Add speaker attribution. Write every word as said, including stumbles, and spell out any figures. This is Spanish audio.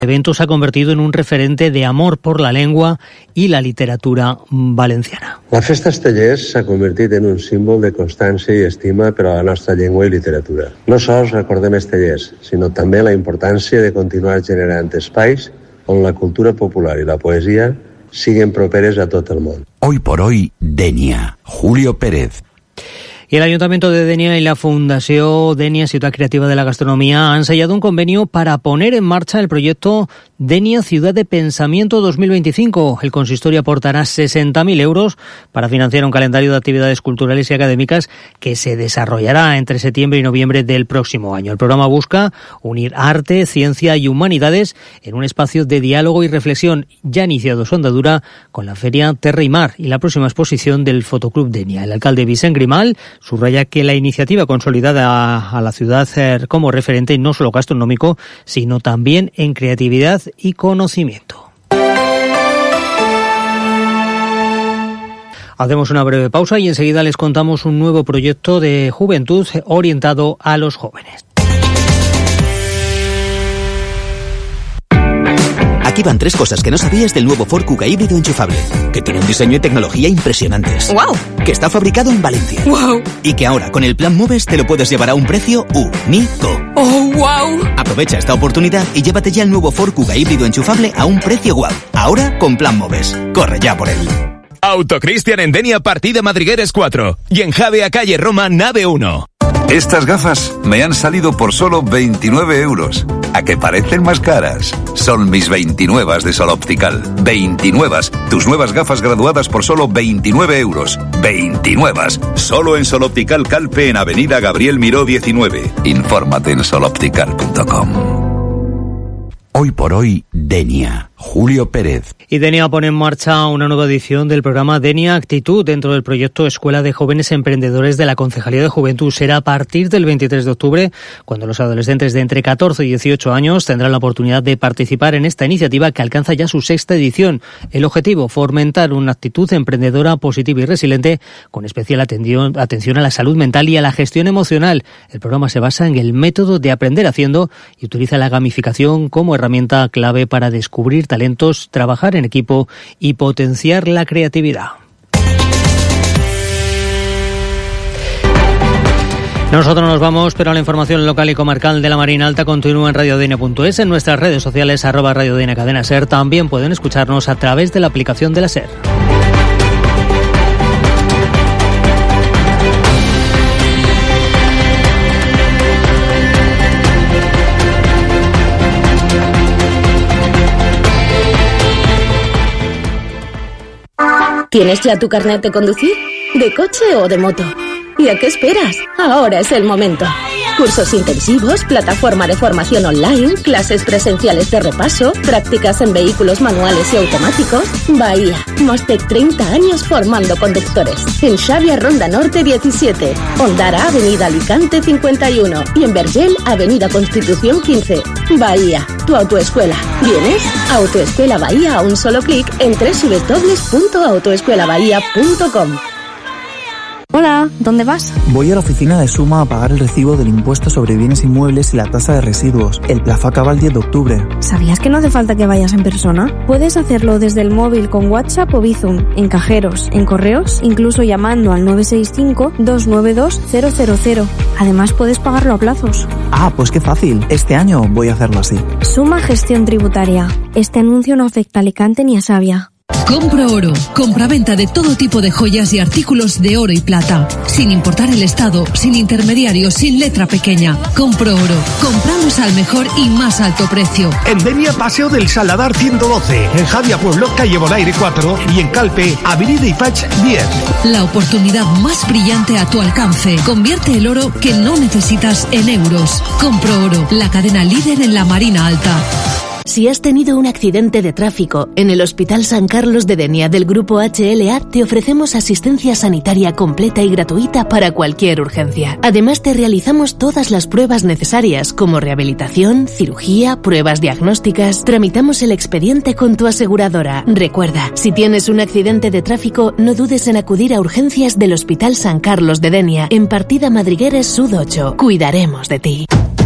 Speaker 1: El evento se ha convertido en un referente de amor por la lengua i la literatura valenciana.
Speaker 2: La Festa Estellers s'ha convertit en un símbol de constància i estima per a la nostra llengua i literatura. No sols recordem Estellers, sinó també la importància de continuar generant espais on la cultura popular i la poesia siguen properes a tot el món.
Speaker 3: Hoy por hoy, Denia. Julio Pérez.
Speaker 1: Y el Ayuntamiento de Denia y la Fundación Denia Ciudad Creativa de la Gastronomía han sellado un convenio para poner en marcha el proyecto Denia Ciudad de Pensamiento dos mil veinticinco. El consistorio aportará sesenta mil euros para financiar un calendario de actividades culturales y académicas que se desarrollará entre septiembre y noviembre del próximo año. El programa busca unir arte, ciencia y humanidades en un espacio de diálogo y reflexión ya iniciado su andadura con la Feria Terra y Mar y la próxima exposición del Fotoclub Denia. El alcalde Vicent Grimal subraya que la iniciativa consolidada a la ciudad como referente no solo gastronómico, sino también en creatividad y conocimiento. Hacemos una breve pausa y enseguida les contamos un nuevo proyecto de juventud orientado a los jóvenes.
Speaker 4: Aquí van tres cosas que no sabías del nuevo Ford Kuga híbrido enchufable. Que tiene un diseño y tecnología impresionantes.
Speaker 5: ¡Wow!
Speaker 4: Que está fabricado en Valencia.
Speaker 5: ¡Wow!
Speaker 4: Y que ahora, con el plan Moves, te lo puedes llevar a un precio único.
Speaker 5: ¡Oh, wow!
Speaker 4: Aprovecha esta oportunidad y llévate ya el nuevo Ford Kuga híbrido enchufable a un precio guau. Ahora, con plan Moves. Corre ya por él.
Speaker 6: Autocristian en Denia, partida Madrigueres cuatro. Y en Javea, calle Roma, nave uno.
Speaker 7: Estas gafas me han salido por solo veintinueve euros. ¿A que parecen más caras? Son mis veintinuevas de Sol Optical. veintinuevas. Tus nuevas gafas graduadas por solo veintinueve euros. veintinuevas. Solo en Sol Optical Calpe en Avenida Gabriel Miró diecinueve. Infórmate en sol optical punto com.
Speaker 3: Hoy por hoy, Denia. Julio Pérez.
Speaker 1: Y Denia pone en marcha una nueva edición del programa Denia Actitud dentro del proyecto Escuela de Jóvenes Emprendedores de la Concejalía de Juventud. Será a partir del veintitrés de octubre, cuando los adolescentes de entre catorce y dieciocho años tendrán la oportunidad de participar en esta iniciativa que alcanza ya su sexta edición. El objetivo, fomentar una actitud emprendedora, positiva y resiliente, con especial atención, atención a la salud mental y a la gestión emocional. El programa se basa en el método de aprender haciendo y utiliza la gamificación como herramienta clave para descubrir talentos, trabajar en equipo y potenciar la creatividad. Nosotros nos vamos, pero la información local y comarcal de la Marina Alta continúa en radio d n punto es, en nuestras redes sociales, arroba Radio D N Cadena Ser. También pueden escucharnos a través de la aplicación de la Ser.
Speaker 8: ¿Tienes ya tu carnet de conducir? ¿De coche o de moto? ¿Y a qué esperas? Ahora es el momento. Cursos intensivos, plataforma de formación online, clases presenciales de repaso, prácticas en vehículos manuales y automáticos. Bahía, más de treinta años formando conductores. En Xavia Ronda Norte diecisiete, Ondara Avenida Alicante cincuenta y uno y en Vergel Avenida Constitución quince. Bahía, tu autoescuela. ¿Vienes? Autoescuela Bahía a un solo clic en doble u doble u doble u punto autoescuela bahía punto com.
Speaker 9: Hola, ¿dónde vas?
Speaker 10: Voy a la oficina de Suma a pagar el recibo del impuesto sobre bienes inmuebles y la tasa de residuos. El plazo acaba el diez de octubre.
Speaker 9: ¿Sabías que no hace falta que vayas en persona? Puedes hacerlo desde el móvil con WhatsApp o Bizum, en cajeros, en correos, incluso llamando al nueve seis cinco, dos nueve dos, cero cero cero. Además puedes pagarlo a plazos.
Speaker 10: Ah, pues qué fácil. Este año voy a hacerlo así.
Speaker 9: Suma Gestión Tributaria. Este anuncio no afecta a Alicante ni a Xavia.
Speaker 11: Compro Oro, compraventa de todo tipo de joyas y artículos de oro y plata, sin importar el estado, sin intermediarios, sin letra pequeña. Compro Oro, compramos al mejor y más alto precio.
Speaker 12: En Denia, Paseo del Saladar ciento doce, en Javia Pueblo, calle Bonaire cuatro y en Calpe, Avenida Ifach diez.
Speaker 11: La oportunidad más brillante a tu alcance. Convierte el oro que no necesitas en euros. Compro Oro, la cadena líder en la Marina Alta.
Speaker 13: Si has tenido un accidente de tráfico, en el Hospital San Carlos de Denia del Grupo H L A te ofrecemos asistencia sanitaria completa y gratuita para cualquier urgencia. Además te realizamos todas las pruebas necesarias como rehabilitación, cirugía, pruebas diagnósticas. Tramitamos el expediente con tu aseguradora. Recuerda, si tienes un accidente de tráfico, no dudes en acudir a urgencias del Hospital San Carlos de Denia en partida Madrigueres Sud ocho. Cuidaremos de ti.